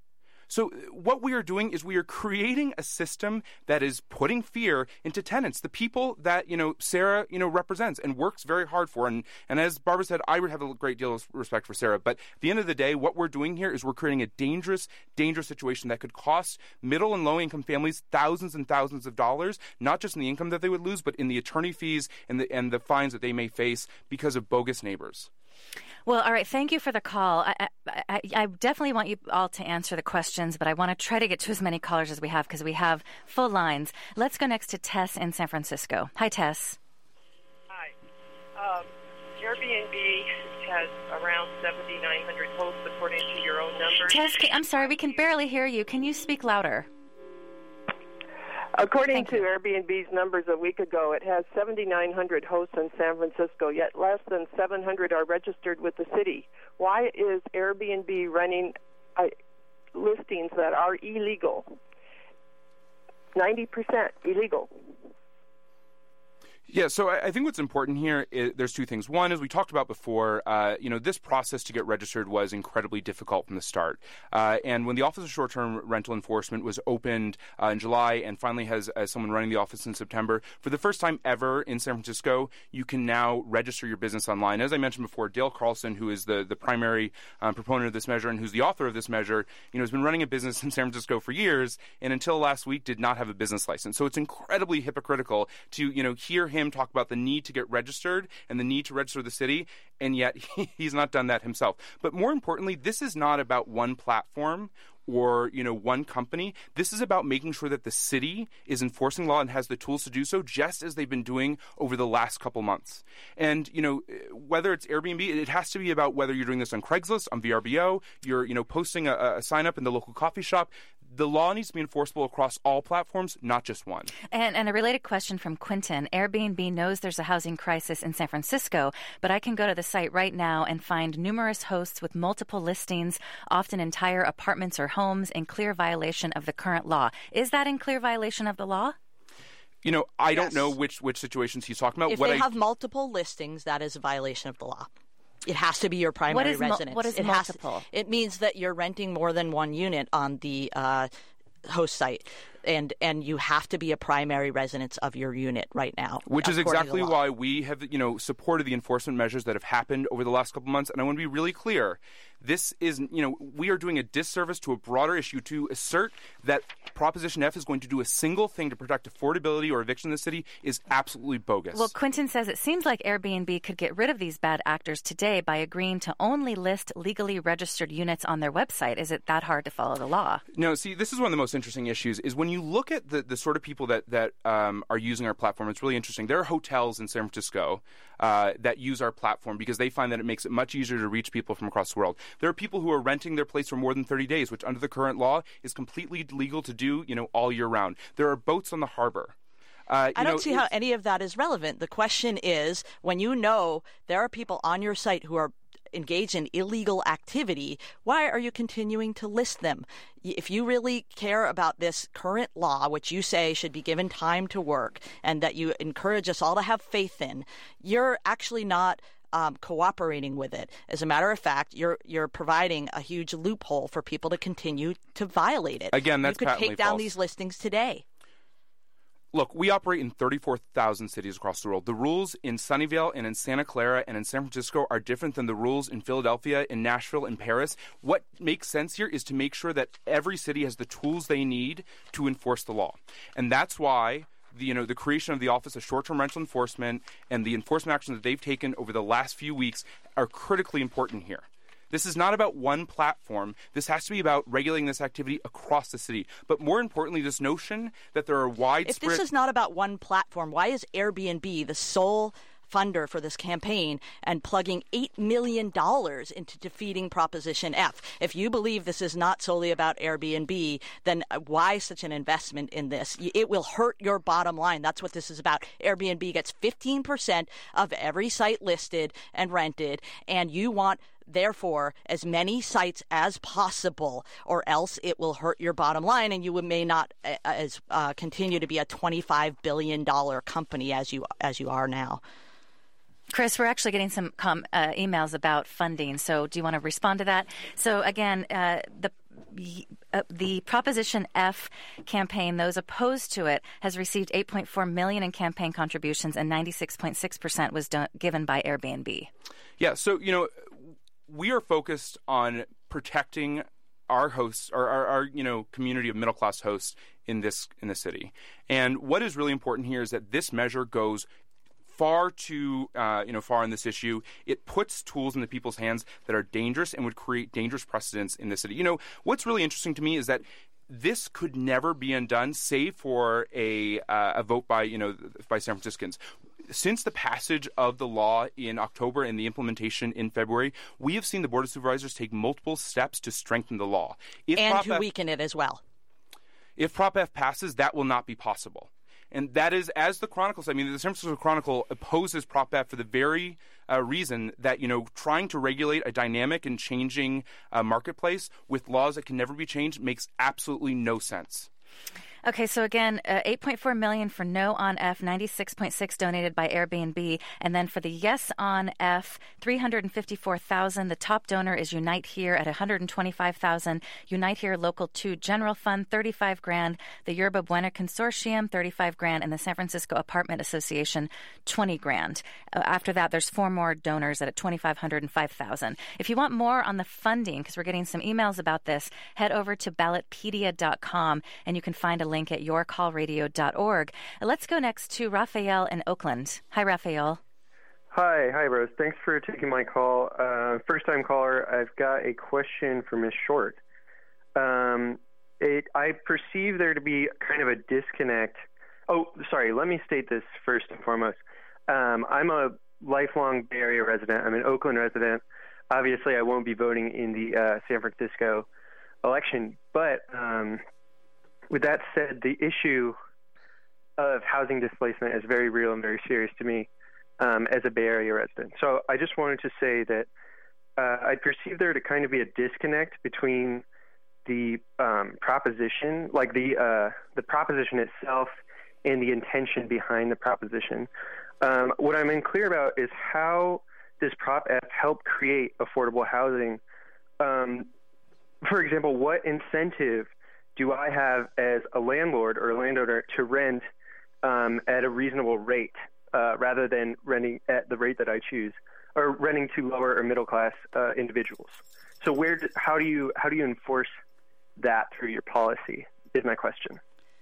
So what we are doing is we are creating a system that is putting fear into tenants, the people that, you know, Sarah, you know, represents and works very hard for. And, and as Barbara said, I would have a great deal of respect for Sarah. But at the end of the day, what we're doing here is we're creating a dangerous, dangerous situation that could cost middle and low income families thousands and thousands of dollars, not just in the income that they would lose, but in the attorney fees and the, and the fines that they may face because of bogus neighbors. Well, all right. Thank you for the call. I, I, I definitely want you all to answer the questions, but I want to try to get to as many callers as we have because we have full lines. Let's go next to Tess in San Francisco. Hi, Tess. Hi. Um, Airbnb has around seventy-nine hundred hosts according to your own numbers. Tess, I'm sorry, we can barely hear you. Can you speak louder? According Thank to you. Airbnb's numbers a week ago, it has seventy-nine hundred hosts in San Francisco, yet less than seven hundred are registered with the city. Why is Airbnb running uh, listings that are illegal? ninety percent illegal. Yeah, so I think what's important here is there's two things. One, as we talked about before, uh, you know, this process to get registered was incredibly difficult from the start. Uh, and when the Office of Short-Term Rental Enforcement was opened uh, in July and finally has uh, someone running the office in September, for the first time ever in San Francisco, you can now register your business online. As I mentioned before, Dale Carlson, who is the, the primary um, proponent of this measure and who's the author of this measure, you know, has been running a business in San Francisco for years and until last week did not have a business license. So it's incredibly hypocritical to, you know, hear him him talk about the need to get registered and the need to register the city, and yet he, he's not done that himself. But more importantly, this is not about one platform or, you know, one company. This is about making sure that the city is enforcing law and has the tools to do so, just as they've been doing over the last couple months. And, you know, whether it's Airbnb, it has to be about whether you're doing this on Craigslist, on V R B O, you're, you know, posting a, a sign up in the local coffee shop. The law needs to be enforceable across all platforms, not just one. And, and a related question from Quinton. Airbnb knows there's a housing crisis in San Francisco, but I can go to the site right now and find numerous hosts with multiple listings, often entire apartments or homes, in clear violation of the current law. Is that in clear violation of the law? You know, I Yes. don't know which, which situations he's talking about. If what they I, have multiple listings, that is a violation of the law. It has to be your primary What is mul- residence. what is it has multiple? To, it means that you're renting more than one unit on the uh, host site, and and you have to be a primary residence of your unit right now. Which is according to exactly the law. why we have, you know, supported the enforcement measures that have happened over the last couple months. And I want to be really clear. This is, you know, we are doing a disservice to a broader issue to assert that Proposition F is going to do a single thing to protect affordability or eviction in the city is absolutely bogus. Well, Quinton says it seems like Airbnb could get rid of these bad actors today by agreeing to only list legally registered units on their website. Is it that hard to follow the law? No, see, this is one of the most interesting issues is when you look at the, the sort of people that, that um, are using our platform, it's really interesting. There are hotels in San Francisco uh, that use our platform because they find that it makes it much easier to reach people from across the world. There are people who are renting their place for more than thirty days, which under the current law is completely legal to do, you know, all year round. There are boats on the harbor. Uh, I don't know, see how any of that is relevant. The question is, when you know there are people on your site who are engaged in illegal activity, why are you continuing to list them? If you really care about this current law, which you say should be given time to work and that you encourage us all to have faith in, you're actually not Um, cooperating with it. As a matter of fact, you're you're providing a huge loophole for people to continue to violate it. Again, that's you could patently take down false. these listings today. Look, we operate in thirty-four thousand cities across the world. The rules in Sunnyvale and in Santa Clara and in San Francisco are different than the rules in Philadelphia, in Nashville, and Paris. What makes sense here is to make sure that every city has the tools they need to enforce the law. And that's why The, you know, the creation of the Office of Short-Term Rental Enforcement and the enforcement actions that they've taken over the last few weeks are critically important here. This is not about one platform. This has to be about regulating this activity across the city. But more importantly, this notion that there are widespread... If this is not about one platform, why is Airbnb the sole funder for this campaign and plugging eight million dollars into defeating Proposition F? If you believe this is not solely about Airbnb, then why such an investment in this? It will hurt your bottom line. That's what this is about. Airbnb gets fifteen percent of every site listed and rented, and you want, therefore, as many sites as possible, or else it will hurt your bottom line, and you may not uh, as uh, continue to be a twenty-five billion dollars company as you as you are now. Chris, we're actually getting some com- uh, emails about funding, so do you want to respond to that? So again, uh, the uh, the Proposition F campaign, those opposed to it, has received eight point four million dollars in campaign contributions, and ninety-six point six percent was done, given by Airbnb. Yeah, so, you know, we are focused on protecting our hosts, our, our, our you know, community of middle-class hosts in this in the city. And what is really important here is that this measure goes far too, uh, you know, far in this issue. It puts tools into people's hands that are dangerous and would create dangerous precedents in the city. You know, what's really interesting to me is that this could never be undone, save for a uh, a vote by, you know, by San Franciscans. Since the passage of the law in October and the implementation in February, we have seen the Board of Supervisors take multiple steps to strengthen the law. If and Prop to F, weaken it as well. If Prop F passes, that will not be possible. And that is, as the Chronicle said, I mean, the San Francisco Chronicle opposes Prop F for the very uh, reason that, you know, trying to regulate a dynamic and changing uh, marketplace with laws that can never be changed makes absolutely no sense. Okay, so again, uh, eight point four million dollars for no on F, ninety-six point six donated by Airbnb, and then for the yes on F, three hundred fifty-four thousand. The top donor is Unite Here at one hundred twenty-five thousand. Unite Here Local two General Fund, thirty-five grand. The Yerba Buena Consortium, thirty-five grand, and the San Francisco Apartment Association, twenty grand. Uh, after that, there's four more donors at twenty-five hundred and five thousand. If you want more on the funding, because we're getting some emails about this, head over to ballotpedia dot com and you can find a link at your call radio dot org. Let's go next to Raphael in Oakland. Hi, Raphael. Hi, hi, Rose. Thanks for taking my call. Uh, first-time caller. I've got a question for Miz Short. Um, it, I perceive there to be kind of a disconnect. Oh, sorry. Let me state this first and foremost. Um, I'm a lifelong Bay Area resident. I'm an Oakland resident. Obviously, I won't be voting in the uh, San Francisco election. But um, with that said, the issue of housing displacement is very real and very serious to me. Um, as a Bay Area resident. So I just wanted to say that uh, I perceive there to kind of be a disconnect between the um, proposition, like the uh, the proposition itself and the intention behind the proposition. Um, what I'm unclear about is how does Prop F help create affordable housing? Um, for example, what incentive do I have as a landlord or a landowner to rent um, at a reasonable rate? Uh, rather than renting at the rate that I choose, or renting to lower or middle class uh, individuals. So, where, do, how do you how do you enforce that through your policy? Is my question.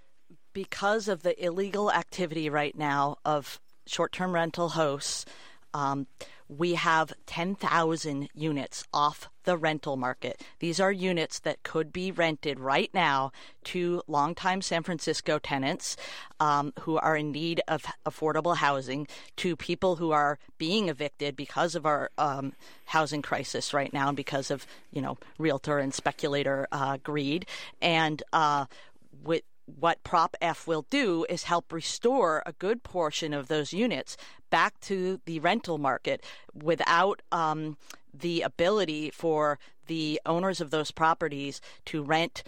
Because of the illegal activity right now of short-term rental hosts, um, we have ten thousand units off the rental market. These are units that could be rented right now to longtime San Francisco tenants um, who are in need of affordable housing, to people who are being evicted because of our um, housing crisis right now and because of, you know, realtor and speculator uh, greed. And uh, with what Prop F will do is help restore a good portion of those units back to the rental market without um, the ability for the owners of those properties to rent,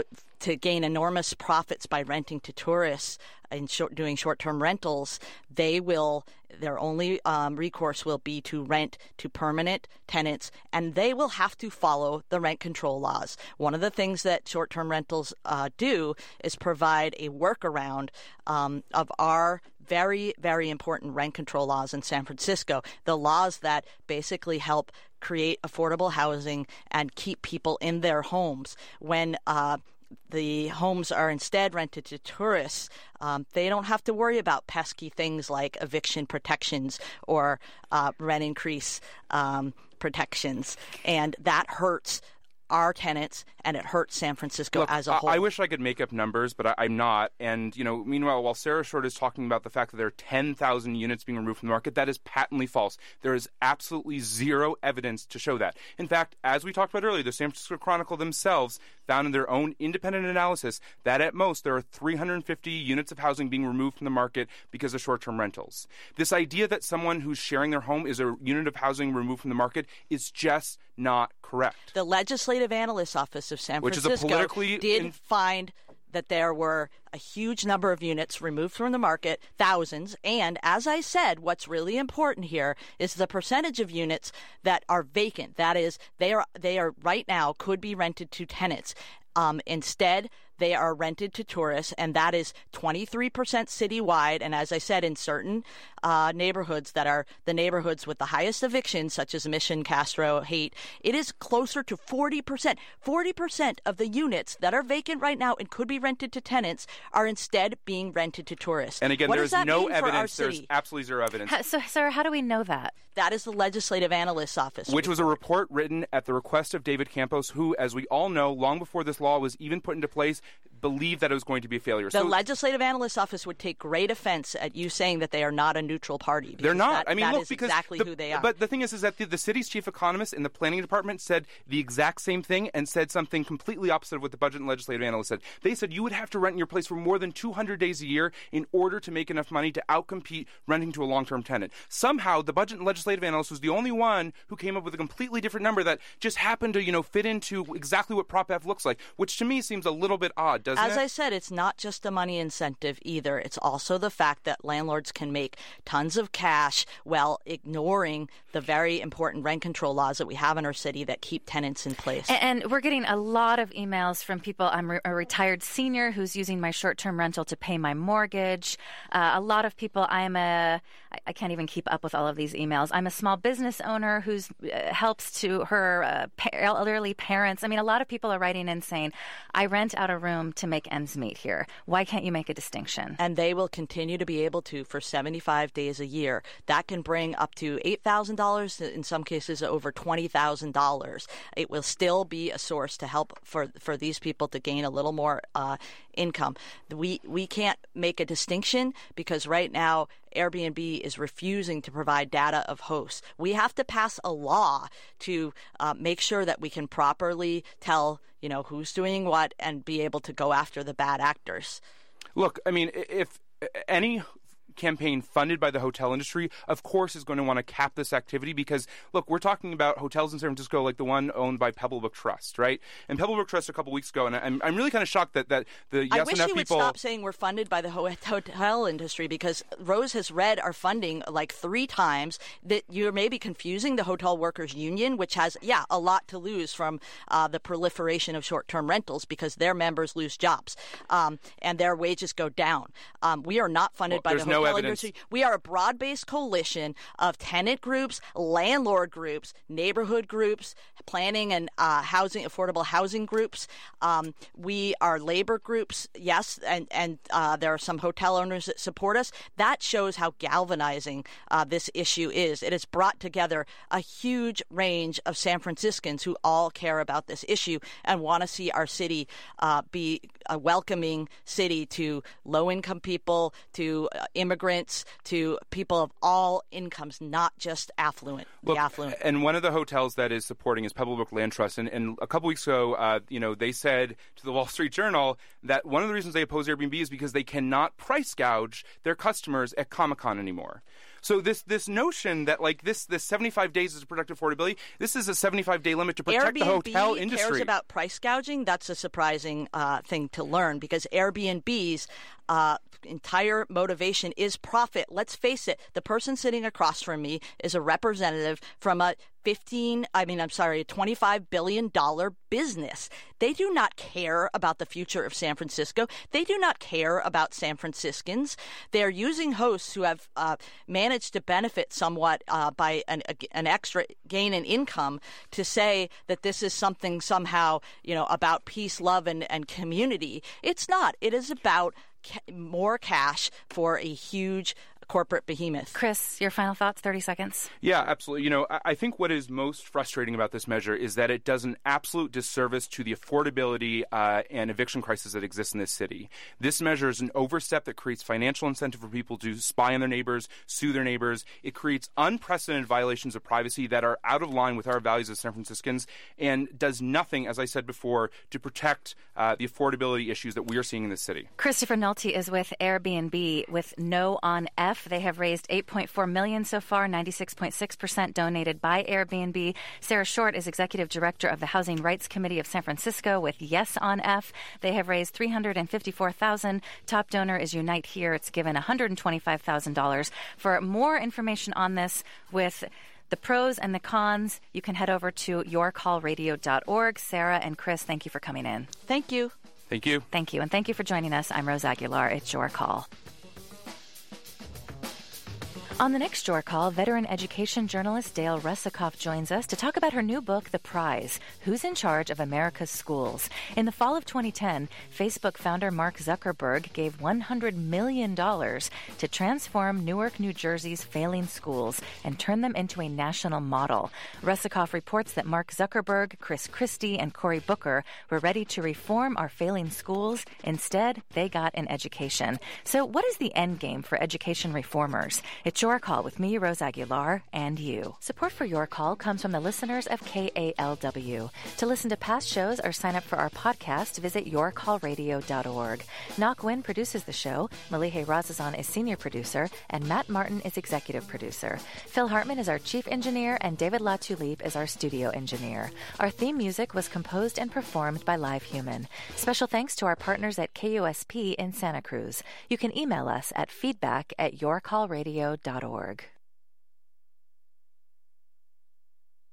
to gain enormous profits by renting to tourists and short, doing short-term rentals. They will, their only um, recourse will be to rent to permanent tenants, and they will have to follow the rent control laws. One of the things that short-term rentals uh, do is provide a workaround um, of our very, very important rent control laws in San Francisco, the laws that basically help create affordable housing and keep people in their homes. When uh, the homes are instead rented to tourists, um, they don't have to worry about pesky things like eviction protections or uh, rent increase um, protections. And that hurts our tenants, and it hurts San Francisco Look, as a whole. I wish I could make up numbers, but I, I'm not. And, you know, meanwhile, while Sarah Short is talking about the fact that there are ten thousand units being removed from the market, that is patently false. There is absolutely zero evidence to show that. In fact, as we talked about earlier, the San Francisco Chronicle themselves found in their own independent analysis that at most there are three hundred fifty units of housing being removed from the market because of short-term rentals. This idea that someone who's sharing their home is a unit of housing removed from the market is just not correct. The Legislative Analyst's Office of San Which Francisco is a politically did in- find that there were a huge number of units removed from the market, thousands. And as I said, what's really important here is the percentage of units that are vacant. That is, they are they are right now could be rented to tenants. Um, instead, they are rented to tourists, and that is twenty-three percent citywide. And as I said, in certain uh, neighborhoods that are the neighborhoods with the highest evictions, such as Mission, Castro, Haight, it is closer to forty percent. forty percent of the units that are vacant right now and could be rented to tenants are instead being rented to tourists. And again, what there's does that no mean for our evidence. city? There's absolutely zero evidence. How, so, Sarah, how do we know that? That is the Legislative Analyst's Office. Which was a report written at the request of David Campos, who, as we all know, long before this law was even put into place, believed that it was going to be a failure. The so, Legislative Analyst's Office would take great offense at you saying that they are not a neutral party. They're not. That, I mean, that look, is because exactly the, who they are. But the thing is, is that the, the city's chief economist in the planning department said the exact same thing and said something completely opposite of what the budget and legislative analyst said. They said you would have to rent in your place for more than two hundred days a year in order to make enough money to outcompete renting to a long-term tenant. Somehow, the budget and legislative analyst was the only one who came up with a completely different number that just happened to, you know, fit into exactly what Prop F looks like, which to me seems a little bit odd, doesn't As it? I said, it's not just a money incentive either. It's also the fact that landlords can make tons of cash while ignoring the very important rent control laws that we have in our city that keep tenants in place. And, and we're getting a lot of emails from people. I'm re- a retired senior who's using my short-term rental to pay my mortgage. Uh, a lot of people, I'm a, I, I can't even keep up with all of these emails. I'm a small business owner who's uh, helps to her uh, pa- elderly parents. I mean, a lot of people are writing in saying, I rent out a room to make ends meet here. Why can't you make a distinction? And they will continue to be able to for seventy-five days a year. That can bring up to eight thousand dollars, in some cases over twenty thousand dollars. It will still be a source to help for, for these people to gain a little more uh, income. We, we can't make a distinction because right now Airbnb is refusing to provide data of hosts. We have to pass a law to uh, make sure that we can properly tell, you know, who's doing what and be able to go after the bad actors. Look, I mean, if any campaign funded by the hotel industry, of course, is going to want to cap this activity because, look, we're talking about hotels in San Francisco like the one owned by Pebblebrook Trust, right? And Pebblebrook Trust a couple weeks ago, and I'm, I'm really kind of shocked that, that the Yes I wish Enough you would people... stop saying we're funded by the hotel industry because Rose has read our funding like three times. That you're maybe confusing the Hotel Workers Union, which has, yeah, a lot to lose from uh, the proliferation of short-term rentals because their members lose jobs um, and their wages go down. Um, we are not funded well, by the hotel no industry. We are a broad-based coalition of tenant groups, landlord groups, neighborhood groups, planning and uh, housing, affordable housing groups. Um, we are labor groups, yes, and, and uh, there are some hotel owners that support us. That shows how galvanizing uh, this issue is. It has brought together a huge range of San Franciscans who all care about this issue and want to see our city uh, be a welcoming city to low-income people, to uh, immigrants, to people of all incomes, not just affluent. Look, the affluent. And one of the hotels that is supporting is Pebblebrook Land Trust. And, and a couple weeks ago, uh, you know, they said to the Wall Street Journal that one of the reasons they oppose Airbnb is because they cannot price gouge their customers at Comic-Con anymore. So this this notion that like this this seventy-five days is to protect affordability, this is a seventy-five day limit to protect Airbnb the hotel industry. Cares about price gouging. That's a surprising uh, thing to learn because Airbnb's uh, entire motivation is profit. Let's face it. The person sitting across from me is a representative from a fifteen, I mean, I'm sorry, a twenty-five billion dollars business. They do not care about the future of San Francisco. They do not care about San Franciscans. They're using hosts who have uh, managed to benefit somewhat uh, by an, an extra gain in income to say that this is something somehow, you know, about peace, love, and, and community. It's not. It is about ca- more cash for a huge corporate behemoth. Chris, your final thoughts, thirty seconds. Yeah, absolutely. You know, I, I think what is most frustrating about this measure is that it does an absolute disservice to the affordability uh, and eviction crisis that exists in this city. This measure is an overstep that creates financial incentive for people to spy on their neighbors, sue their neighbors. It creates unprecedented violations of privacy that are out of line with our values as San Franciscans and does nothing, as I said before, to protect uh, the affordability issues that we are seeing in this city. Christopher Nolte is with Airbnb with No on F. They have raised eight point four million dollars so far, ninety-six point six percent donated by Airbnb. Sarah Short is executive director of the Housing Rights Committee of San Francisco with Yes on F. They have raised three hundred fifty-four thousand dollars. Top donor is Unite Here. It's given one hundred twenty-five thousand dollars. For more information on this with the pros and the cons, you can head over to your call radio dot org. Sarah and Chris, thank you for coming in. Thank you. Thank you. Thank you. And thank you for joining us. I'm Rose Aguilar. It's Your Call. On the next Your Call, veteran education journalist Dale Russakoff joins us to talk about her new book, The Prize, Who's in Charge of America's Schools? In the fall of twenty ten, Facebook founder Mark Zuckerberg gave one hundred million dollars to transform Newark, New Jersey's failing schools and turn them into a national model. Russakoff reports that Mark Zuckerberg, Chris Christie, and Cory Booker were ready to reform our failing schools. Instead, they got an education. So what is the end game for education reformers? It's Your Call with me, Rose Aguilar, and you. Support for Your Call comes from the listeners of K A L W. To listen to past shows or sign up for our podcast, visit your call radio dot org. Nok Nguyen produces the show, Malihe Razazan is senior producer, and Matt Martin is executive producer. Phil Hartman is our chief engineer, and David LaTulipe is our studio engineer. Our theme music was composed and performed by Live Human. Special thanks to our partners at K U S P in Santa Cruz. You can email us at feedback at your call radio dot org.